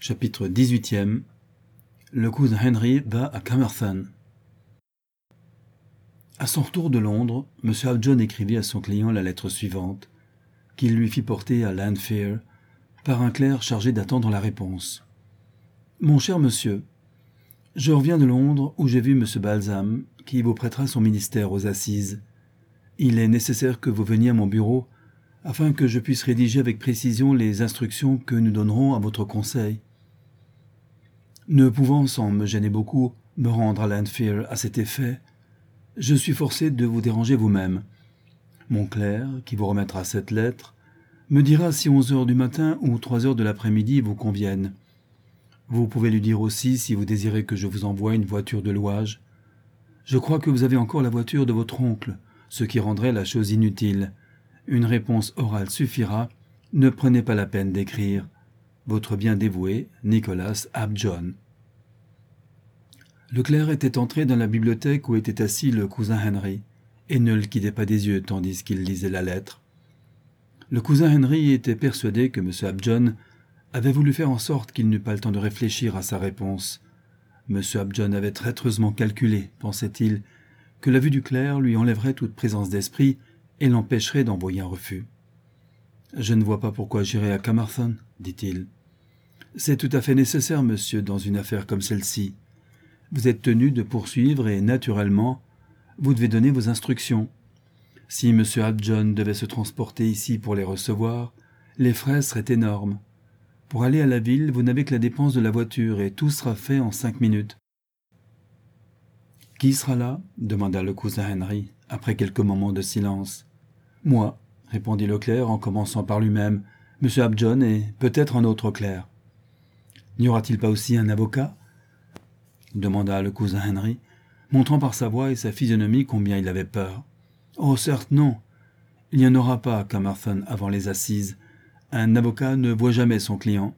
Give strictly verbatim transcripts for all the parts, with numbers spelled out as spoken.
Chapitre dix-huitième. Le cousin Henry va à Carmarthen. À son retour de Londres, M. Upjohn écrivit à son client la lettre suivante, qu'il lui fit porter à Landfair par un clerc chargé d'attendre la réponse. « Mon cher monsieur, je reviens de Londres où j'ai vu M. Balsam, qui vous prêtera son ministère aux assises. Il est nécessaire que vous veniez à mon bureau afin que je puisse rédiger avec précision les instructions que nous donnerons à votre conseil. Ne pouvant, sans me gêner beaucoup, me rendre à Landfair à cet effet, je suis forcé de vous déranger vous-même. Mon clerc, qui vous remettra cette lettre, me dira si onze heures du matin ou trois heures de l'après-midi vous conviennent. Vous pouvez lui dire aussi si vous désirez que je vous envoie une voiture de louage. Je crois que vous avez encore la voiture de votre oncle, ce qui rendrait la chose inutile. Une réponse orale suffira, ne prenez pas la peine d'écrire. Votre bien dévoué, Nicholas Upjohn. » Le clerc était entré dans la bibliothèque où était assis le cousin Henry, et ne le quittait pas des yeux tandis qu'il lisait la lettre. Le cousin Henry était persuadé que M. Upjohn avait voulu faire en sorte qu'il n'eût pas le temps de réfléchir à sa réponse. M. Upjohn avait traîtreusement calculé, pensait-il, que la vue du clerc lui enlèverait toute présence d'esprit et l'empêcherait d'envoyer un refus. « Je ne vois pas pourquoi j'irai à Carmarthen, dit-il. « C'est tout à fait nécessaire, monsieur, dans une affaire comme celle-ci. Vous êtes tenu de poursuivre et, naturellement, vous devez donner vos instructions. Si M. Upjohn devait se transporter ici pour les recevoir, les frais seraient énormes. Pour aller à la ville, vous n'avez que la dépense de la voiture et tout sera fait en cinq minutes. »« Qui sera là ?» demanda le cousin Henry, après quelques moments de silence. « Moi, » répondit le clerc en commençant par lui-même, « M. Upjohn et peut-être un autre clerc. »« N'y aura-t-il pas aussi un avocat ?» demanda le cousin Henry, montrant par sa voix et sa physionomie combien il avait peur. « Oh, certes, non. Il n'y en aura pas à Carmarthen avant les assises. Un avocat ne voit jamais son client.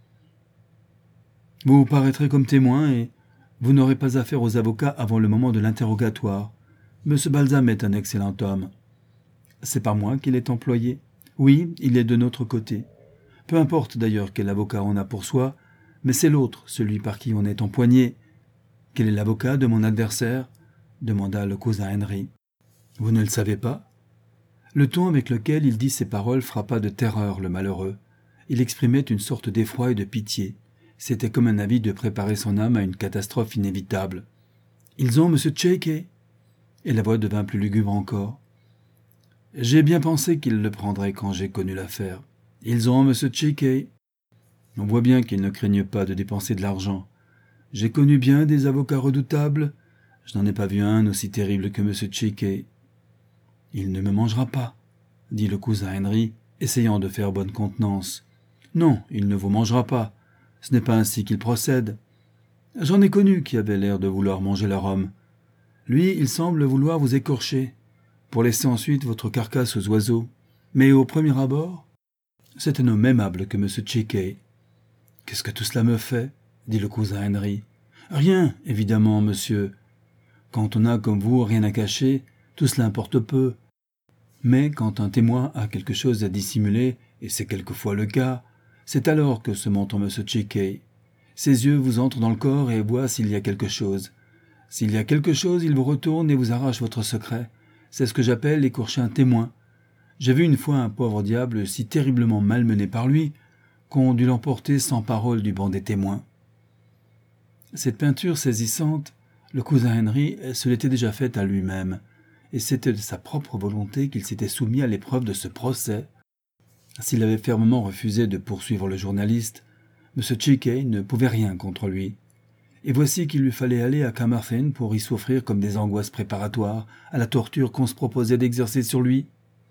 Vous paraîtrez comme témoin et vous n'aurez pas affaire aux avocats avant le moment de l'interrogatoire. M. Balsam est un excellent homme. C'est par moi qu'il est employé. Oui, il est de notre côté. Peu importe d'ailleurs quel avocat on a pour soi, mais c'est l'autre, celui par qui on est empoigné. Quel est l'avocat de mon adversaire ? Demanda le cousin Henry. Vous ne le savez pas ? Le ton avec lequel il dit ces paroles frappa de terreur le malheureux. Il exprimait une sorte d'effroi et de pitié. C'était comme un avis de préparer son âme à une catastrophe inévitable. « Ils ont M. Cheekey ?» Et la voix devint plus lugubre encore. « J'ai bien pensé qu'ils le prendraient quand j'ai connu l'affaire. Ils ont M. Cheekey. On voit bien qu'ils ne craignent pas de dépenser de l'argent. J'ai connu bien des avocats redoutables. Je n'en ai pas vu un aussi terrible que M. Cheekey. »« Il ne me mangera pas, » dit le cousin Henry, essayant de faire bonne contenance. « Non, il ne vous mangera pas. Ce n'est pas ainsi qu'il procède. J'en ai connu qui avaient l'air de vouloir manger leur homme. Lui, il semble vouloir vous écorcher, pour laisser ensuite votre carcasse aux oiseaux. Mais au premier abord, c'est un homme aimable que M. Cheekey. »« Qu'est-ce que tout cela me fait ?» dit le cousin Henry. « Rien, évidemment, monsieur. Quand on a, comme vous, rien à cacher, tout cela importe peu. Mais quand un témoin a quelque chose à dissimuler, et c'est quelquefois le cas, c'est alors que se montre M. Cheekey. Ses yeux vous entrent dans le corps et voient s'il y a quelque chose. S'il y a quelque chose, il vous retourne et vous arrache votre secret. C'est ce que j'appelle écorcher un témoin. J'ai vu une fois un pauvre diable si terriblement malmené par lui qu'on dut l'emporter sans parole du banc des témoins. » Cette peinture saisissante, le cousin Henry se l'était déjà faite à lui-même, et c'était de sa propre volonté qu'il s'était soumis à l'épreuve de ce procès. S'il avait fermement refusé de poursuivre le journaliste, M. Cheekey ne pouvait rien contre lui. Et voici qu'il lui fallait aller à Carmarthen pour y souffrir comme des angoisses préparatoires à la torture qu'on se proposait d'exercer sur lui.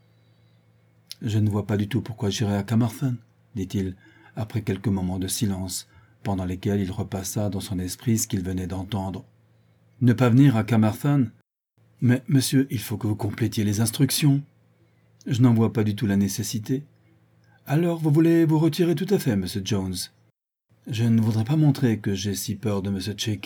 « Je ne vois pas du tout pourquoi j'irai à Carmarthen, » dit-il, après quelques moments de silence, pendant lesquels il repassa dans son esprit ce qu'il venait d'entendre. « Ne pas venir à Carmarthen ? Mais, monsieur, il faut que vous complétiez les instructions. Je n'en vois pas du tout la nécessité. Alors, vous voulez vous retirer tout à fait, monsieur Jones ? Je ne voudrais pas montrer que j'ai si peur de M. Cheekey. »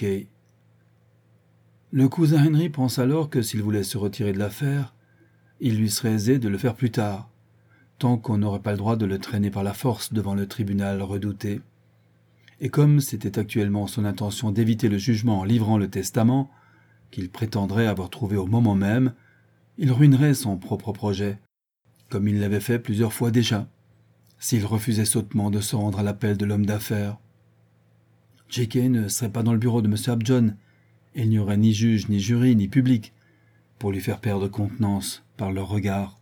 Le cousin Henry pense alors que s'il voulait se retirer de l'affaire, il lui serait aisé de le faire plus tard, tant qu'on n'aurait pas le droit de le traîner par la force devant le tribunal redouté. et comme c'était actuellement son intention d'éviter le jugement en livrant le testament, qu'il prétendrait avoir trouvé au moment même, il ruinerait son propre projet, comme il l'avait fait plusieurs fois déjà, s'il refusait sottement de se rendre à l'appel de l'homme d'affaires. J K ne serait pas dans le bureau de M. Upjohn, et il n'y aurait ni juge, ni jury, ni public, pour lui faire perdre contenance par leur regard.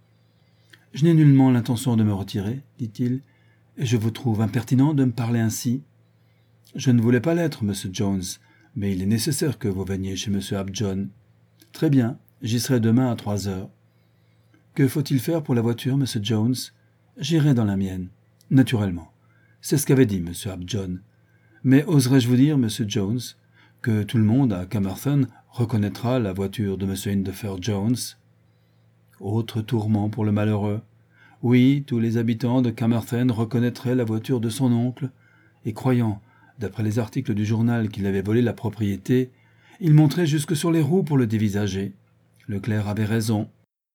« Je n'ai nullement l'intention de me retirer, dit-il, et je vous trouve impertinent de me parler ainsi. Je ne voulais pas l'être, Monsieur Jones, mais il est nécessaire que vous veniez chez M. Upjohn. Très bien, j'y serai demain à trois heures. Que faut-il faire pour la voiture, Monsieur Jones? J'irai dans la mienne, naturellement. C'est ce qu'avait dit M. Upjohn. Mais oserais-je vous dire, Monsieur Jones, que tout le monde à Camerton reconnaîtra la voiture de M. Indefer Jones? Autre tourment pour le malheureux. Oui, tous les habitants de Camerton reconnaîtraient la voiture de son oncle, et croyant, d'après les articles du journal, qu'il avait volé la propriété, il monterait jusque sur les roues pour le dévisager. Leclerc avait raison.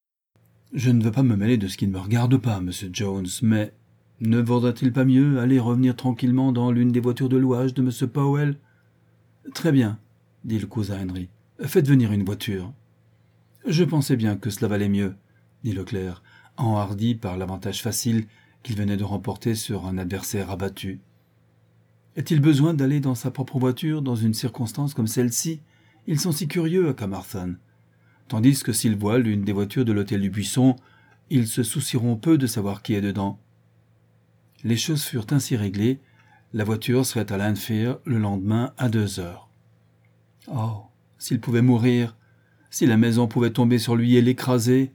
Je ne veux pas me mêler de ce qui ne me regarde pas, Monsieur Jones, mais ne vaudrait-il pas mieux aller revenir tranquillement dans l'une des voitures de louage de M. Powell? Très bien, dit le cousin Henry. Faites venir une voiture. Je pensais bien que cela valait mieux, dit Leclerc, enhardi par l'avantage facile qu'il venait de remporter sur un adversaire abattu. Est-il besoin d'aller dans sa propre voiture dans une circonstance comme celle-ci? Ils sont si curieux à Camerton. Tandis que s'ils voient l'une des voitures de l'hôtel du Buisson, ils se soucieront peu de savoir qui est dedans. Les choses furent ainsi réglées. La voiture serait à Lanfear le lendemain à deux heures. Oh, s'il pouvait mourir, si la maison pouvait tomber sur lui et l'écraser.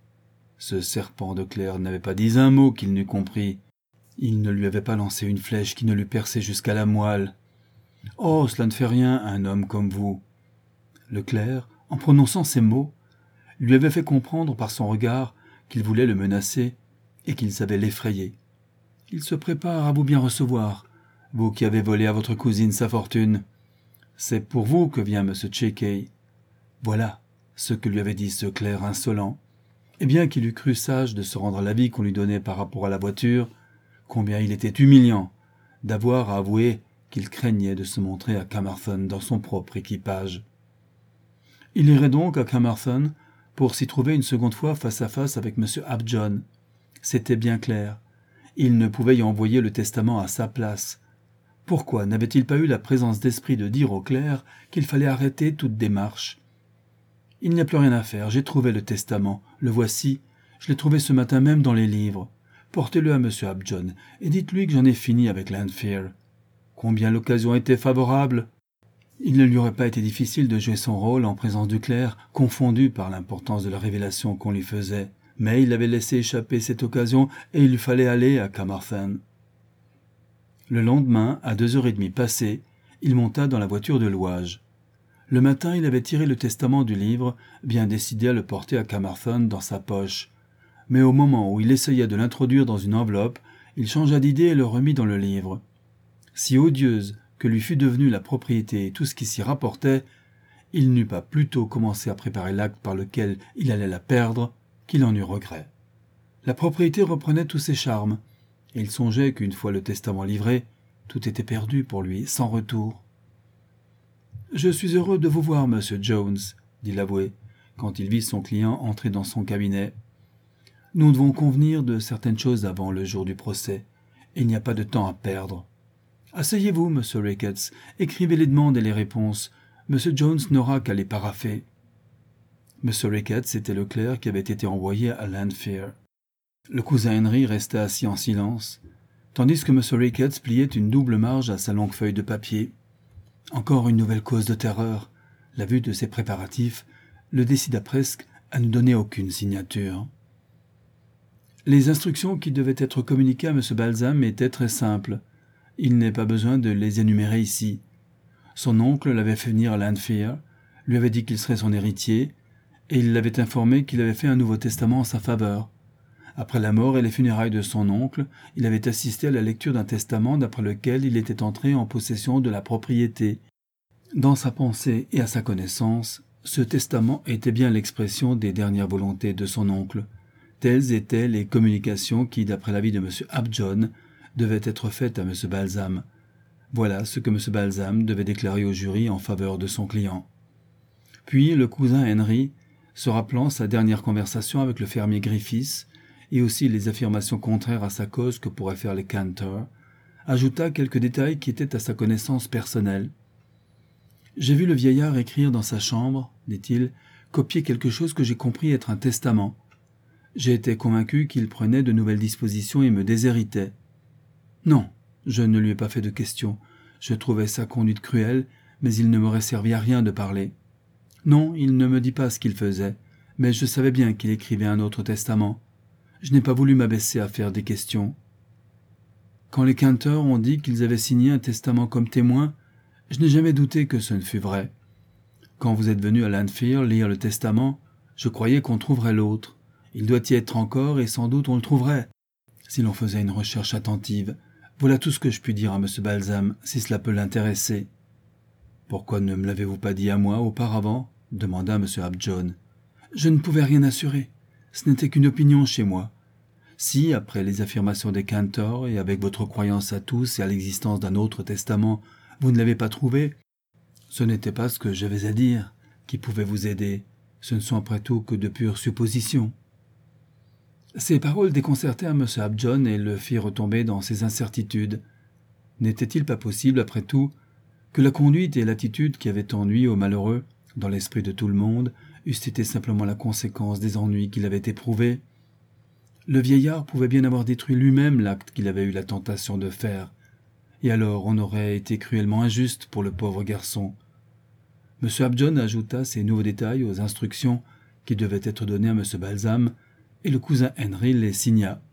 Ce serpent de Claire n'avait pas dit un mot qu'il n'eût compris. Il ne lui avait pas lancé une flèche qui ne l'eût percé jusqu'à la moelle. Oh, cela ne fait rien à un homme comme vous. Leclerc, en prononçant ces mots, lui avait fait comprendre par son regard qu'il voulait le menacer et qu'il savait l'effrayer. Il se prépare à vous bien recevoir, vous qui avez volé à votre cousine sa fortune. C'est pour vous que vient M. Checkey. Voilà ce que lui avait dit ce clerc insolent. Et bien qu'il eût cru sage de se rendre à l'avis qu'on lui donnait par rapport à la voiture, combien il était humiliant d'avoir à avouer qu'il craignait de se montrer à Camerton dans son propre équipage. Il irait donc à Camerton pour s'y trouver une seconde fois face à face avec M. Upjohn. C'était bien clair. Il ne pouvait y envoyer le testament à sa place. Pourquoi n'avait-il pas eu la présence d'esprit de dire au clerc qu'il fallait arrêter toute démarche? Il n'y a plus rien à faire, j'ai trouvé le testament, le voici, je l'ai trouvé ce matin même dans les livres. Portez-le à M. Upjohn et dites-lui que j'en ai fini avec Lanfear. Combien l'occasion était favorable! Il ne lui aurait pas été difficile de jouer son rôle en présence du clerc, confondu par l'importance de la révélation qu'on lui faisait. Mais il avait laissé échapper cette occasion et il lui fallait aller à Camerton. Le lendemain, à deux heures et demie passées, il monta dans la voiture de louage. Le matin, il avait tiré le testament du livre, bien décidé à le porter à Camerton dans sa poche. Mais au moment où il essaya de l'introduire dans une enveloppe, il changea d'idée et le remit dans le livre. Si odieuse que lui fût devenue la propriété et tout ce qui s'y rapportait, il n'eut pas plus tôt commencé à préparer l'acte par lequel il allait la perdre qu'il en eut regret. La propriété reprenait tous ses charmes, et il songeait qu'une fois le testament livré, tout était perdu pour lui, sans retour. « Je suis heureux de vous voir, Monsieur Jones, » dit l'avoué, quand il vit son client entrer dans son cabinet. « Nous devons convenir de certaines choses avant le jour du procès, et il n'y a pas de temps à perdre. Asseyez-vous, Monsieur Ricketts, écrivez les demandes et les réponses. Monsieur Jones n'aura qu'à les parapher. » Monsieur Ricketts était le clerc qui avait été envoyé à Lanfear. Le cousin Henry resta assis en silence, tandis que M. Ricketts pliait une double marge à sa longue feuille de papier. Encore une nouvelle cause de terreur. La vue de ces préparatifs le décida presque à ne donner aucune signature. Les instructions qui devaient être communiquées à M. Balsam étaient très simples. Il n'est pas besoin de les énumérer ici. Son oncle l'avait fait venir à Lanfear, lui avait dit qu'il serait son héritier, et il l'avait informé qu'il avait fait un nouveau testament en sa faveur. Après la mort et les funérailles de son oncle, il avait assisté à la lecture d'un testament d'après lequel il était entré en possession de la propriété. Dans sa pensée et à sa connaissance, ce testament était bien l'expression des dernières volontés de son oncle. Telles étaient les communications qui, d'après l'avis de M. Upjohn, devaient être faites à M. Balsam. Voilà ce que M. Balsam devait déclarer au jury en faveur de son client. Puis le cousin Henry, se rappelant sa dernière conversation avec le fermier Griffiths et aussi les affirmations contraires à sa cause que pourraient faire les Cantor, ajouta quelques détails qui étaient à sa connaissance personnelle. « J'ai vu le vieillard écrire dans sa chambre, dit-il, copier quelque chose que j'ai compris être un testament. J'ai été convaincu qu'il prenait de nouvelles dispositions et me déshéritait. Non, je ne lui ai pas fait de questions. Je trouvais sa conduite cruelle, mais il ne m'aurait servi à rien de parler. Non, il ne me dit pas ce qu'il faisait, mais je savais bien qu'il écrivait un autre testament. Je n'ai pas voulu m'abaisser à faire des questions. Quand les Cantor ont dit qu'ils avaient signé un testament comme témoin, je n'ai jamais douté que ce ne fût vrai. Quand vous êtes venu à Landfield lire le testament, je croyais qu'on trouverait l'autre. Il doit y être encore et sans doute on le trouverait, si l'on faisait une recherche attentive. Voilà tout ce que je puis dire à M. Balsam, si cela peut l'intéresser. »« Pourquoi ne me l'avez-vous pas dit à moi auparavant ?» demanda M. Upjohn. « Je ne pouvais rien assurer. Ce n'était qu'une opinion chez moi. Si, après les affirmations des Cantor et avec votre croyance à tous et à l'existence d'un autre testament, vous ne l'avez pas trouvé, ce n'était pas ce que j'avais à dire qui pouvait vous aider. Ce ne sont après tout que de pures suppositions. » Ces paroles déconcertèrent M. Upjohn et le firent retomber dans ses incertitudes. N'était-il pas possible, après tout, que la conduite et l'attitude qui avaient ennui au malheureux, dans l'esprit de tout le monde, eussent été simplement la conséquence des ennuis qu'il avait éprouvés? Le vieillard pouvait bien avoir détruit lui-même l'acte qu'il avait eu la tentation de faire, et alors on aurait été cruellement injuste pour le pauvre garçon. M. Upjohn ajouta ces nouveaux détails aux instructions qui devaient être données à M. Balsam, et le cousin Henry les signa.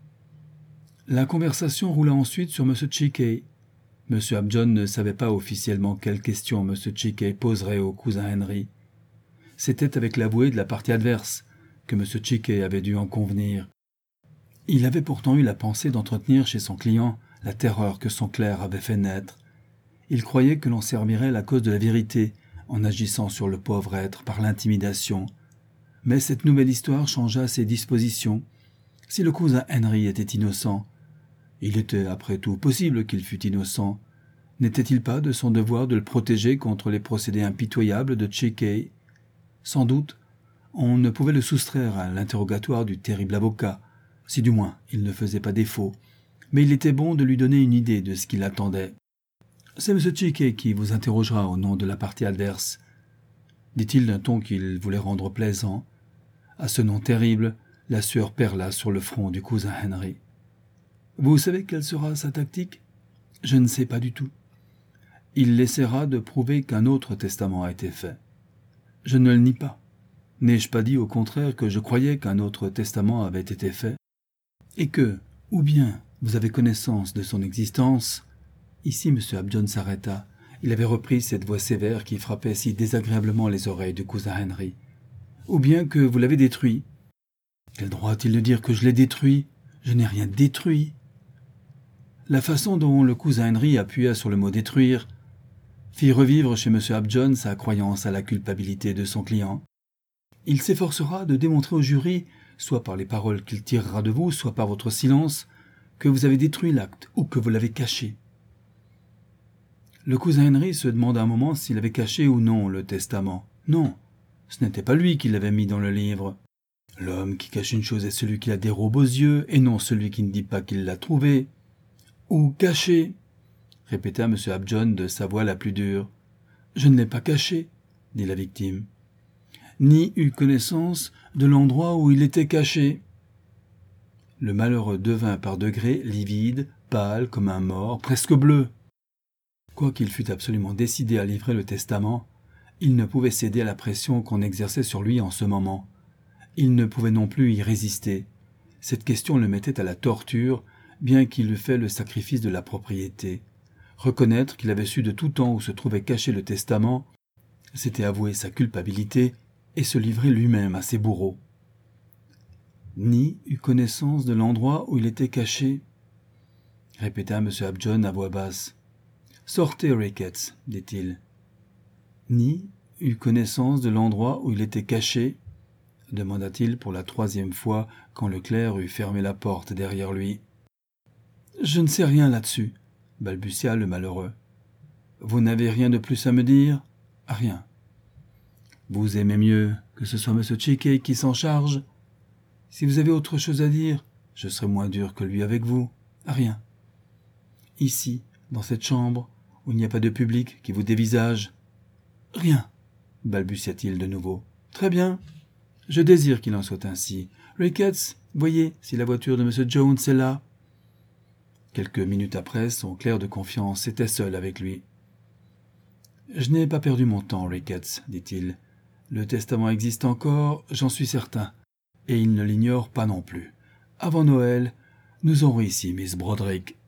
La conversation roula ensuite sur M. Chicay. M. Upjohn ne savait pas officiellement quelles questions M. Chicay poserait au cousin Henry. C'était avec l'avoué de la partie adverse que M. Chicay avait dû en convenir. Il avait pourtant eu la pensée d'entretenir chez son client la terreur que son clerc avait fait naître. Il croyait que l'on servirait la cause de la vérité en agissant sur le pauvre être par l'intimidation. Mais cette nouvelle histoire changea ses dispositions. Si le cousin Henry était innocent, il était après tout possible qu'il fût innocent, n'était-il pas de son devoir de le protéger contre les procédés impitoyables de Chicay? Sans doute, on ne pouvait le soustraire à l'interrogatoire du terrible avocat, si du moins il ne faisait pas défaut, mais il était bon de lui donner une idée de ce qui l'attendait. « C'est M. Chicay qui vous interrogera au nom de la partie adverse, » dit-il d'un ton qu'il voulait rendre plaisant. À ce nom terrible, la sueur perla sur le front du cousin Henry. « Vous savez quelle sera sa tactique ? » ?»« Je ne sais pas du tout. »« Il essaiera de prouver qu'un autre testament a été fait. »« Je ne le nie pas. N'ai-je pas dit au contraire que je croyais qu'un autre testament avait été fait ? Et que, ou bien vous avez connaissance de son existence ?» Ici M. Upjohn s'arrêta. Il avait repris cette voix sévère qui frappait si désagréablement les oreilles du cousin Henry. « Ou bien que vous l'avez détruit. »« Quel droit a-t-il de dire que je l'ai détruit ? Je n'ai rien détruit. » La façon dont le cousin Henry appuya sur le mot « détruire » fit revivre chez M. Upjohn sa croyance à la culpabilité de son client. Il s'efforcera de démontrer au jury, soit par les paroles qu'il tirera de vous, soit par votre silence, que vous avez détruit l'acte ou que vous l'avez caché. Le cousin Henry se demanda un moment s'il avait caché ou non le testament. Non, ce n'était pas lui qui l'avait mis dans le livre. L'homme qui cache une chose est celui qui la dérobe aux yeux, et non celui qui ne dit pas qu'il l'a trouvée. « Ou caché » répéta M. Upjohn de sa voix la plus dure. « Je ne l'ai pas caché, » dit la victime. « Ni eu connaissance de l'endroit où il était caché. » Le malheureux devint par degrés livide, pâle comme un mort, presque bleu. Quoiqu'il fût absolument décidé à livrer le testament, il ne pouvait céder à la pression qu'on exerçait sur lui en ce moment. Il ne pouvait non plus y résister. Cette question le mettait à la torture, bien qu'il eût fait le sacrifice de la propriété. Reconnaître qu'il avait su de tout temps où se trouvait caché le testament, c'était avouer sa culpabilité et se livrer lui-même à ses bourreaux. Ni eut connaissance de l'endroit où il était caché, répéta M. Upjohn à voix basse. « Sortez, Ricketts, dit-il. »« Ni eut connaissance de l'endroit où il était caché, demanda-t-il pour la troisième fois quand le clerc eut fermé la porte derrière lui. « Je ne sais rien là-dessus, » balbutia le malheureux. Vous n'avez rien de plus à me dire? Rien. Vous aimez mieux que ce soit M. Cheekey qui s'en charge? Si vous avez autre chose à dire, je serai moins dur que lui avec vous. Rien. Ici, dans cette chambre, où il n'y a pas de public qui vous dévisage? Rien, balbutia-t-il de nouveau. Très bien. Je désire qu'il en soit ainsi. Ricketts, voyez si la voiture de M. Jones est là. Quelques minutes après, son clerc de confiance était seul avec lui. « Je n'ai pas perdu mon temps, Ricketts, dit-il. Le testament existe encore, j'en suis certain, et il ne l'ignore pas non plus. Avant Noël, nous aurons ici Miss Broderick.